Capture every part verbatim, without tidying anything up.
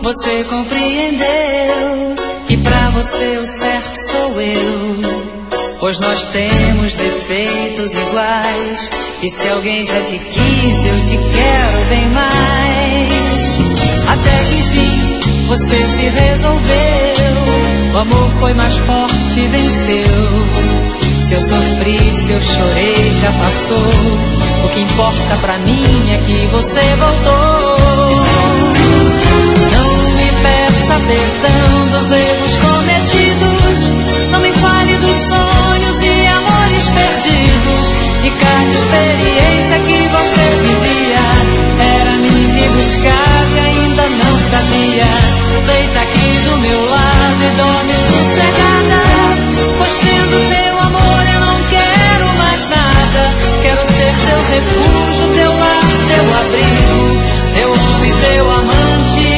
você compreendeu que pra você o certo sou eu. Pois nós temos defeitos iguais, e se alguém já te quis, eu te quero bem mais. Até que enfim você se resolveu, o amor foi mais forte e venceu. Se eu sofri, se eu chorei, já passou. O que importa pra mim é que você voltou. Não me peça perdão dos erros cometidos, não me fale dos sonhos e amores perdidos. E cada experiência que você vivia era mim que buscava e ainda não sabia. Deita aqui do meu lado e dorme sossegada, pois tendo teu amor eu não quero mais nada. Quero ser teu refúgio, teu lar, teu abrigo, teu homem, teu amante,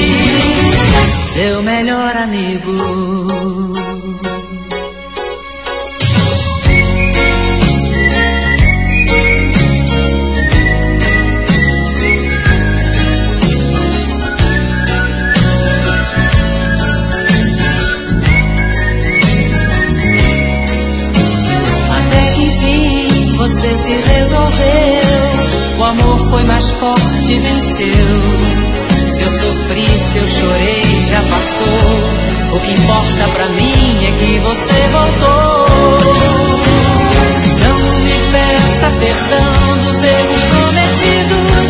teu melhor amigo. Você se resolveu, o amor foi mais forte e venceu. Se eu sofri, se eu chorei, já passou. O que importa pra mim é que você voltou. Não me peça perdão dos erros cometidos,